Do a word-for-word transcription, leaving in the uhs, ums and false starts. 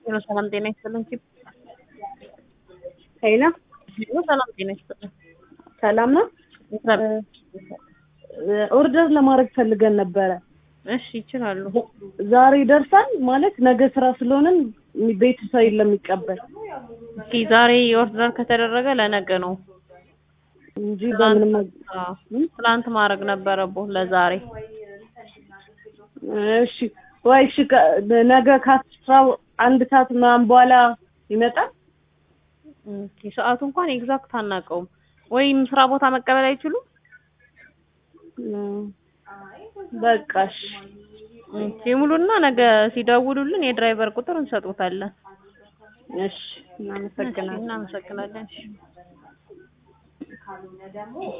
ሄሎ ሰላም ጤና ይስጥልኝ። ሄሎ ሄሎ ሰላም ጤና ይስጥልኝ። ሰላም ነው። ኦርደር ለማድረግ ፈልገን ነበረ። እሺ ይችላሉ። ዛሬ ይደርሳል ማለት ነገ ስራ ስለሆነን ቤተሰብ የለም የሚቀበል እስኪ ዛሬ ኦርደር ከተደረገ ለነገ ነው እንጂ በምንም ትናንት ማድረግ ነበረብህ ለዛሬ። እሺ ወይ እሺ ነገ ከአስራው አንድ ሰዓት ምናምን በኋላ ይመጣል። ኦኬ ሰዓቱ እንኳን ኤግዛክት አናውቀውም። ወይም ስራ ቦታ መቀበል አይችሉም? በቃሽ ኦኬ ሙሉና ነገ ሲደውሉልን የድራይቨር ቁጥር እንሰጥዎታለን። እሺ እናመሰግናለን። እናመሰግናለን።